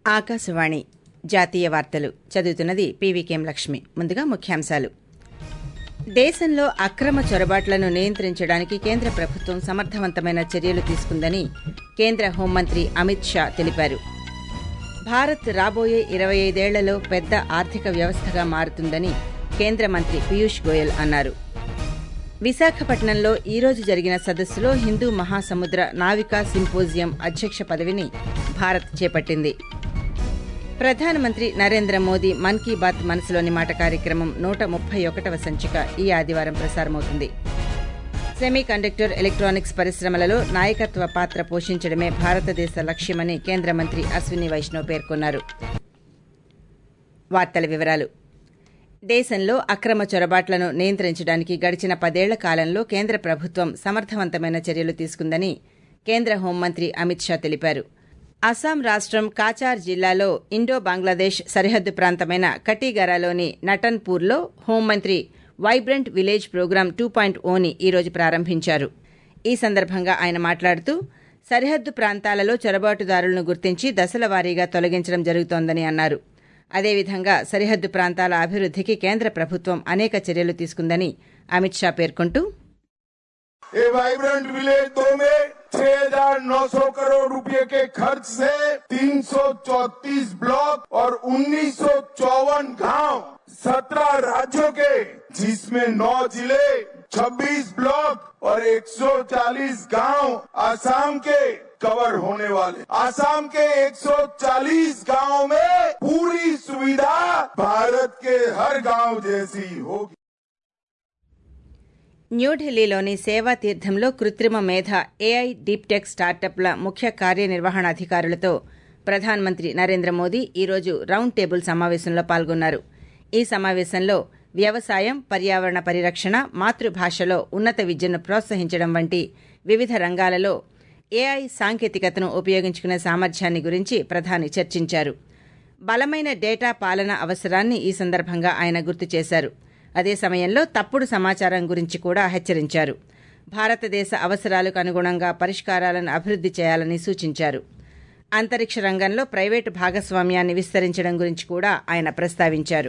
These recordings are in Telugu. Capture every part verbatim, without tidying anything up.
ఆకాశవాణి జాతీయ వార్తలు చదువుతున్నది పీవీకేఎం లక్ష్మి. ముందుగా ముఖ్యాంశాలు. దేశంలో అక్రమ చొరబాట్లను నియంత్రించడానికి కేంద్ర ప్రభుత్వం సమర్థవంతమైన చర్యలు తీసుకుందని కేంద్ర హోంమంత్రి అమిత్ షా తెలిపారు. భారత్ రాబోయే ఇరవై ఐదేళ్లలో పెద్ద ఆర్థిక వ్యవస్థగా మారుతుందని కేంద్ర మంత్రి పీయూష్ గోయల్ అన్నారు. విశాఖపట్నంలో ఈ రోజు జరిగిన సదస్సులో హిందూ మహాసముద్ర నావికా సింపోజియం అధ్యక్ష పదవిని భారత్ చేపట్టింది. ప్రధానమంత్రి నరేంద్ర మోదీ మన్ కీ బాత్ మనసులోని మాట కార్యక్రమం నూట ముప్పై ఒకటవ సంచిక ఈ ఆదివారం ప్రసారమవుతుంది. సెమీ కండక్టర్ ఎలక్ట్రానిక్స్ పరిశ్రమలలో నాయకత్వ పాత్ర పోషించడమే భారతదేశ లక్ష్యమని కేంద్ర మంత్రి అశ్విని వైష్ణవ్ పేర్కొన్నారు. వార్తల వివరాలు. దేశంలో అక్రమ చొరబాట్లను నియంత్రించడానికి గడిచిన పదేళ్ల కాలంలో కేంద్ర ప్రభుత్వం సమర్థవంతమైన చర్యలు తీసుకుందని కేంద్ర హోంమంత్రి అమిత్ షా తెలిపారు. అస్సాం రాష్టం కాచార్ జిల్లాలో ఇండో బంగ్లాదేశ్ సరిహద్దు ప్రాంతమైన కటీగరాలోని నటన్పూర్లో హోంమంత్రి vibrant village programme two point ఓని ఈరోజు ప్రారంభించారు. ఈ సందర్భంగా ఆయన మాట్లాడుతూ సరిహద్దు ప్రాంతాలలో చొరబాటుదారులను గుర్తించి దశల వారీగా తొలగించడం జరుగుతోందని అన్నారు. అదేవిధంగా సరిహద్దు ప్రాంతాల అభివృద్ధికి కేంద్ర ప్రభుత్వం అనేక చర్యలు తీసుకుందని అమిత్ షా పేర్కొంటూ ये वाइब्रेंट विलेज दो में छह हजार नौ सौ करोड़ रुपए के खर्च से तीन सौ चौतीस ब्लॉक और उन्नीस सौ चौवन गांव सत्रह राज्यों के, जिसमें नौ जिले, छब्बीस ब्लॉक और एक सौ चालीस गांव आसाम के कवर होने वाले. आसाम के एक सौ चालीस गांव में पूरी सुविधा भारत के हर गांव जैसी होगी. న్యూఢిల్లీలోని సేవా తీర్థంలో కృత్రిమ మేధ ఏఐ డీప్ టెక్ స్టార్టప్ల ముఖ్య కార్యనిర్వహణాధికారులతో ప్రధానమంత్రి నరేంద్ర మోదీ ఈరోజు రౌండ్ టేబుల్ సమావేశంలో పాల్గొన్నారు. ఈ సమావేశంలో వ్యవసాయం, పర్యావరణ పరిరక్షణ, మాతృభాషలో ఉన్నత విద్యను ప్రోత్సహించడం వంటి వివిధ రంగాలలో ఏఐ సాంకేతికతను ఉపయోగించుకునే సామర్థ్యాన్ని గురించి ప్రధాని చర్చించారు. బలమైన డేటా పాలన అవసరాన్ని ఈ సందర్భంగా ఆయన గుర్తు చేశారు. అదే సమయంలో తప్పుడు సమాచారం గురించి కూడా హెచ్చరించారు. భారతదేశ అవసరాలకు అనుగుణంగా పరిష్కారాలను అభివృద్ది చేయాలని సూచించారు. అంతరిక్ష రంగంలో ప్రైవేటు భాగస్వామ్యాన్ని విస్తరించడం గురించి కూడా ఆయన ప్రస్తావించారు.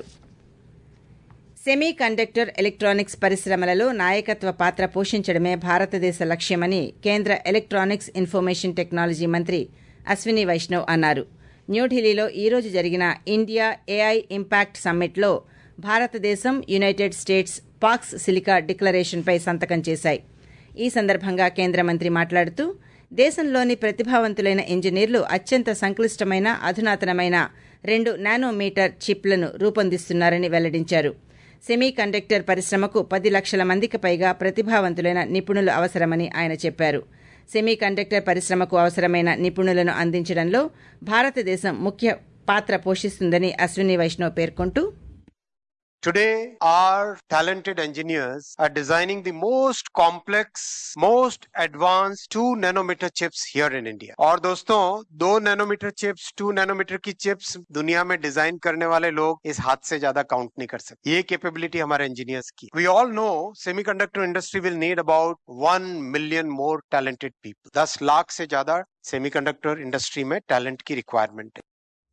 సెమీ కండక్టర్ ఎలక్ట్రానిక్స్ పరిశ్రమలలో నాయకత్వ పాత్ర పోషించడమే భారతదేశ లక్ష్యమని కేంద్ర ఎలక్ట్రానిక్స్ ఇన్ఫర్మేషన్ టెక్నాలజీ మంత్రి అశ్విని వైష్ణవ్ అన్నారు. న్యూఢిల్లీలో ఈ రోజు జరిగిన ఇండియా ఏఐ ఇంపాక్ట్ సమ్మిట్లో భారతదేశం, యునైటెడ్ స్టేట్స్ పాక్స్ సిలికా డిక్లరేషన్పై సంతకం చేశాయి. ఈ సందర్భంగా కేంద్ర మంత్రి మాట్లాడుతూ దేశంలోని ప్రతిభావంతులైన ఇంజనీర్లు అత్యంత సంక్లిష్టమైన, అధునాతనమైన రెండు నానోమీటర్ చిప్లను రూపొందిస్తున్నారని వెల్లడించారు. సెమీ కండక్టర్ పరిశ్రమకు పది లక్షల మందికి పైగా ప్రతిభావంతులైన నిపుణులు అవసరమని ఆయన చెప్పారు. సెమీ కండక్టర్ పరిశ్రమకు అవసరమైన నిపుణులను అందించడంలో భారతదేశం ముఖ్య పాత్ర పోషిస్తుందని అశ్విని వైష్ణవ్ పేర్కొంటూ Today, our talented engineers are designing the most complex, most advanced two nanometer chips here in India. और दोस्तों, दो nanometer chips, two nanometer की chips दुनिया में डिजाइन करने वाले लोग इस हाथ से ज्यादा काउंट नहीं कर सकते. ये कैपेबिलिटी हमारे इंजीनियर्स की. We all know semiconductor industry will need about one million more talented people. दस लाख से ज्यादा semiconductor industry में talent की requirement है.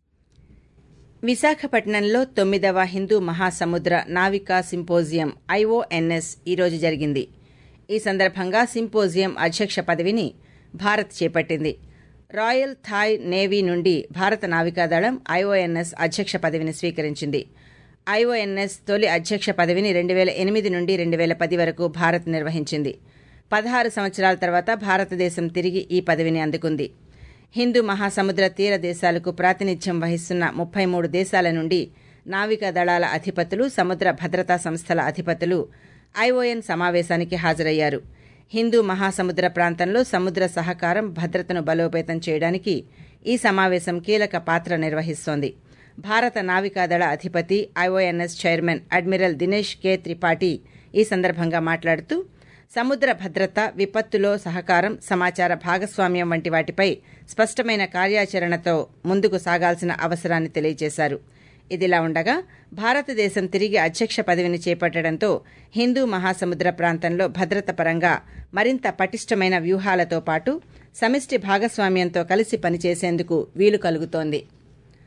విశాఖపట్నంలో తొమ్మిదవ హిందూ మహాసముద్ర నావికా సింపోజియం ఐఓఎన్ఎస్ ఈరోజు జరిగింది. ఈ సందర్భంగా సింపోజియం అధ్యక్ష పదవిని భారత్ చేపట్టింది. రాయల్ థాయ్ నేవీ నుండి భారత నావికాదళం ఐఓఎన్ఎస్ అధ్యక్ష పదవిని స్వీకరించింది. ఐఓఎన్ఎస్ తొలి అధ్యక్ష పదవిని రెండు వేల ఎనిమిది నుండి రెండు వేల పది వరకు భారత్ నిర్వహించింది. పదహారు సంవత్సరాల తర్వాత భారతదేశం తిరిగి ఈ పదవిని అందుకుంది. హిందూ మహాసముద్ర తీర దేశాలకు ప్రాతినిధ్యం వహిస్తున్న ముప్పై మూడు దేశాల నుండి నావికా దళాల అధిపతులు, సముద్ర భద్రతా సంస్థల అధిపతులు ఐఓఎన్ సమావేశానికి హాజరయ్యారు. హిందూ మహాసముద్ర ప్రాంతంలో సముద్ర సహకారం, భద్రతను బలోపేతం చేయడానికి ఈ సమావేశం కీలక పాత్ర నిర్వహిస్తోంది. భారత నావికాదళ అధిపతి, IONS chairman admiral Dinesh K Tripathi ఈ సందర్భంగా మాట్లాడుతూ సముద్ర భద్రత, విపత్తులో సహకారం, సమాచార భాగస్వామ్యం వంటి వాటిపై స్పష్టమైన కార్యాచరణతో ముందుకు సాగాల్సిన అవసరాన్ని తెలియజేశారు. ఇదిలా ఉండగా భారతదేశం తిరిగి అధ్యక్ష పదవిని చేపట్టడంతో హిందూ మహాసముద్ర ప్రాంతంలో భద్రత పరంగా మరింత పటిష్టమైన వ్యూహాలతో పాటు సమిష్టి భాగస్వామ్యంతో కలిసి పనిచేసేందుకు వీలు కలుగుతోంది.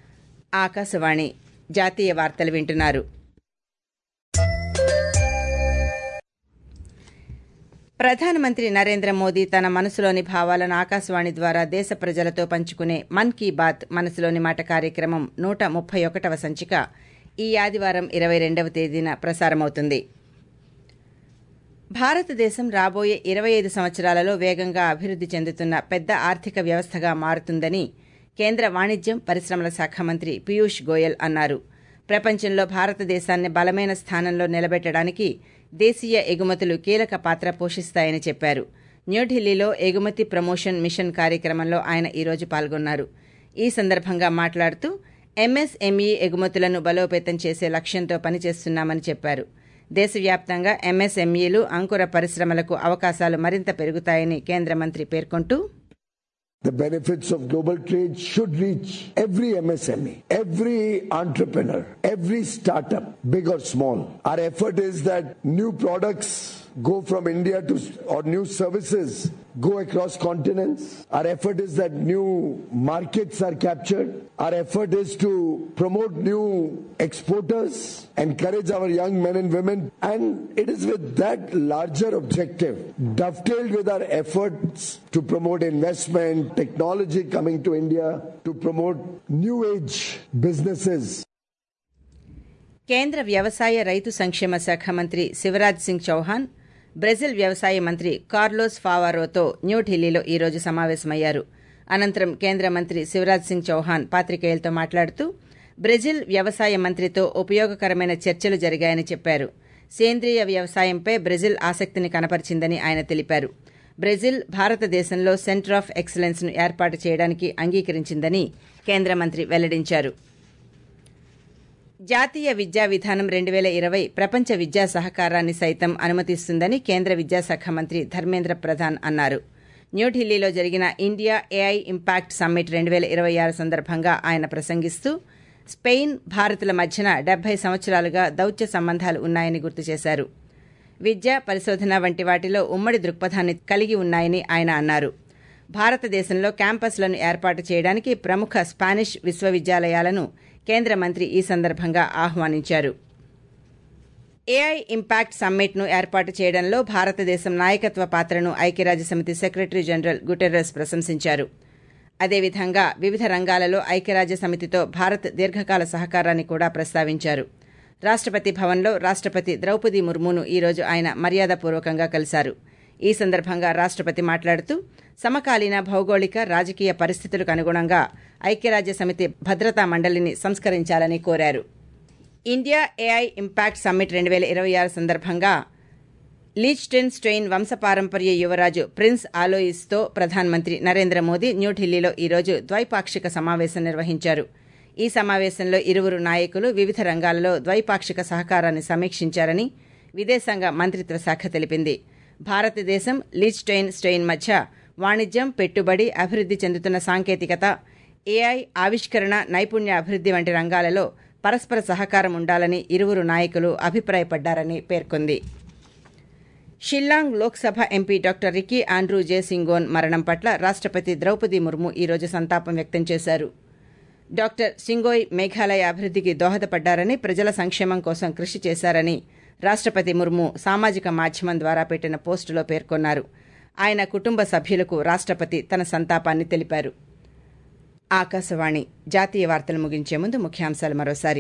ఆకాశవాణి జాతీయ వార్తలు వింటున్నారు. ప్రధానమంత్రి నరేంద్ర మోదీ తన మనసులోని భావాలను ఆకాశవాణి ద్వారా దేశ ప్రజలతో పంచుకునే మన్ కీ బాత్ మనసులోని మాట కార్యక్రమం నూట ముప్పై ఒకటవ సంచిక ఈ ఆదివారం ఇరవై రెండవ తేదీన ప్రసారమవుతుంది. భారతదేశం రాబోయే ఇరవై ఐదు సంవత్సరాలలో వేగంగా అభివృద్ది చెందుతున్న పెద్ద ఆర్థిక వ్యవస్థగా మారుతుందని కేంద్ర వాణిజ్యం పరిశ్రమల శాఖ మంత్రి పీయూష్ గోయల్ అన్నారు. ప్రపంచంలో భారతదేశాన్ని బలమైన స్థానంలో నిలబెట్టడానికి దేశీయ ఎగుమతులు కీలక పాత్ర పోషిస్తాయని చెప్పారు. న్యూఢిల్లీలో ఎగుమతి ప్రమోషన్ మిషన్ కార్యక్రమంలో ఆయన ఈరోజు పాల్గొన్నారు. ఈ సందర్భంగా మాట్లాడుతూ ఎంఎస్ఎంఈ ఎగుమతులను బలోపేతం చేసే లక్ష్యంతో పనిచేస్తున్నామని చెప్పారు. దేశవ్యాప్తంగా ఎంఎస్ఎంఈలు అంకుర పరిశ్రమలకు అవకాశాలు మరింత పెరుగుతాయని కేంద్ర మంత్రి పేర్కొంటూ, The benefits of global trade should reach every M S M E, every entrepreneur, every startup, big or small. Our effort is that new products go from India to, or new services go across continents. Our effort is that new markets are captured. Our effort is to promote new exporters, encourage our young men and women, and it is with that larger objective, dovetailed with our efforts to promote investment, technology coming to India, to promote new age businesses. కేంద్ర వ్యవసాయ రైతు సంక్షేమ శాఖ మంత్రి శివరాజ్ సింగ్ చౌహాన్ బ్రెజిల్ వ్యవసాయ మంత్రి కార్లోస్ ఫావారోతో న్యూఢిల్లీలో ఈరోజు సమావేశమయ్యారు. అనంతరం కేంద్ర మంత్రి శివరాజ్ సింగ్ చౌహాన్ పాత్రికేయులతో మాట్లాడుతూ బ్రెజిల్ వ్యవసాయ మంత్రితో ఉపయోగకరమైన చర్చలు జరిగాయని చెప్పారు. సేంద్రీయ వ్యవసాయంపై బ్రెజిల్ ఆసక్తిని కనపరిచిందని ఆయన తెలిపారు. బ్రెజిల్ భారతదేశంలో సెంటర్ ఆఫ్ ఎక్సలెన్స్ ను ఏర్పాటు చేయడానికి అంగీకరించిందని కేంద్ర మంత్రి వెల్లడించారు. జాతీయ విద్యా విధానం రెండు వేల ఇరవై ప్రపంచ విద్యా సహకారాన్ని సైతం అనుమతిస్తుందని కేంద్ర విద్యాశాఖ మంత్రి ధర్మేంద్ర ప్రధాన్ అన్నారు. న్యూఢిల్లీలో జరిగిన ఇండియా ఏఐ ఇంపాక్ట్ సమ్మిట్ రెండు వేల ఇరవై ఆరు సందర్భంగా ఆయన ప్రసంగిస్తూ స్పెయిన్, భారత్ల మధ్యన డెబ్బై సంవత్సరాలుగా దౌత్య సంబంధాలు ఉన్నాయని గుర్తు చేశారు. విద్య, పరిశోధన వంటి వాటిలో ఉమ్మడి దృక్పథాన్ని కలిగి ఉన్నాయని ఆయన అన్నారు. భారతదేశంలో క్యాంపస్లను ఏర్పాటు చేయడానికి ప్రముఖ స్పానిష్ విశ్వవిద్యాలయాలను కేంద్ర మంత్రి ఈ సందర్భంగా ఆహ్వానించారు. ఏఐ ఇంపాక్ట్ సమ్మిట్ను ఏర్పాటు చేయడంలో భారతదేశం నాయకత్వ పాత్రను ఐక్యరాజ్యసమితి సెక్రటరీ జనరల్ గుటెర్రస్ ప్రశంసించారు. అదేవిధంగా వివిధ రంగాలలో ఐక్యరాజ్యసమితితో భారత్ దీర్ఘకాల సహకారాన్ని కూడా ప్రస్తావించారు. రాష్టపతి భవన్లో రాష్టపతి ద్రౌపది ముర్మును ఈరోజు ఆయన మర్యాదపూర్వకంగా కలిశారు. ఈ సందర్భంగా రాష్టపతి మాట్లాడుతూ సమకాలీన భౌగోళిక, రాజకీయ పరిస్థితులకు అనుగుణంగా ఐక్యరాజ్యసమితి భద్రతా మండలిని సంస్కరించాలని కోరారు. ఇండియా ఏఐ ఇంపాక్ట్ సమ్మిట్ రెండు వేల ఇరవై ఆరు సందర్భంగా లీచ్టెన్ స్టెయిన్ వంశపారంపర్య యువరాజు ప్రిన్స్ ఆలోయిస్తో ప్రధానమంత్రి నరేంద్ర మోదీ న్యూఢిల్లీలో ఈరోజు ద్వైపాక్షిక సమావేశం నిర్వహించారు. ఈ సమావేశంలో ఇరువురు నాయకులు వివిధ రంగాలలో ద్వైపాక్షిక సహకారాన్ని సమీక్షించారని విదేశాంగ మంత్రిత్వ శాఖ తెలిపింది. భారతదేశం, లీచ్టెయిన్ స్టెయిన్ మధ్య వాణిజ్యం, పెట్టుబడి, అభివృద్ది చెందుతున్న సాంకేతికత, ఏఐ, ఆవిష్కరణ, నైపుణ్య అభివృద్ది వంటి రంగాలలో పరస్పర సహకారం ఉండాలని ఇరువురు నాయకులు అభిప్రాయపడ్డారని పేర్కొంది. షిల్లాంగ్ లోక్సభ ఎంపీ డాక్టర్ రికీ ఆండ్రూ జేసింగోన్ మరణం పట్ల రాష్టపతి ద్రౌపది ముర్ము ఈరోజు సంతాపం వ్యక్తం చేశారు. డాక్టర్ సింగోయ్ మేఘాలయ అభివృద్దికి దోహదపడ్డారని, ప్రజల సంక్షేమం కోసం కృషి చేశారని రాష్టపతి ముర్ము సామాజిక మాధ్యమం ద్వారా పెట్టిన పోస్టులో పేర్కొన్నారు. ఆయన కుటుంబ సభ్యులకు రాష్టపతి తన సంతాపాన్ని తెలిపారు. ఆకాశవాణి జాతీయ వార్తలు ముగించే ముందు ముఖ్యాంశాలు మరోసారి.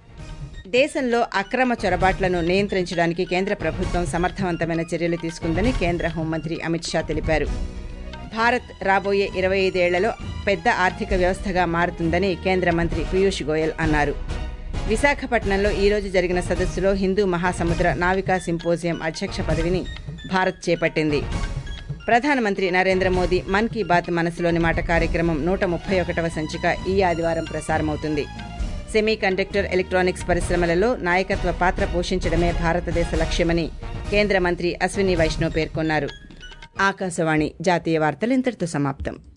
దేశంలో అక్రమ చొరబాట్లను నియంత్రించడానికి కేంద్ర ప్రభుత్వం సమర్థవంతమైన చర్యలు తీసుకుందని కేంద్ర హోంమంత్రి అమిత్ షా తెలిపారు. భారత్ రాబోయే ఇరవై ఐదేళ్లలో పెద్ద ఆర్థిక వ్యవస్థగా మారుతుందని కేంద్ర మంత్రి పీయూష్ గోయల్ అన్నారు. విశాఖపట్నంలో ఈరోజు జరిగిన సదస్సులో హిందూ మహాసముద్ర నావికా సింపోజియం అధ్యక్ష పదవిని భారత్ చేపట్టింది. ప్రధానమంత్రి నరేంద్ర మోదీ మన్ కీ బాత్ మనసులోని మాట కార్యక్రమం నూట ముప్పై ఒకటవ సంచిక ఈ ఆదివారం ప్రసారమవుతుంది. సెమీ కండక్టర్, ఎలక్ట్రానిక్స్ పరిశ్రమలలో నాయకత్వ పాత్ర పోషించడమే భారతదేశ లక్ష్యమని కేంద్ర మంత్రి అశ్విని వైష్ణవ్ పేర్కొన్నారు. ఆకాశవాణి జాతీయ వార్తలు ఇంతటితో సమాప్తం.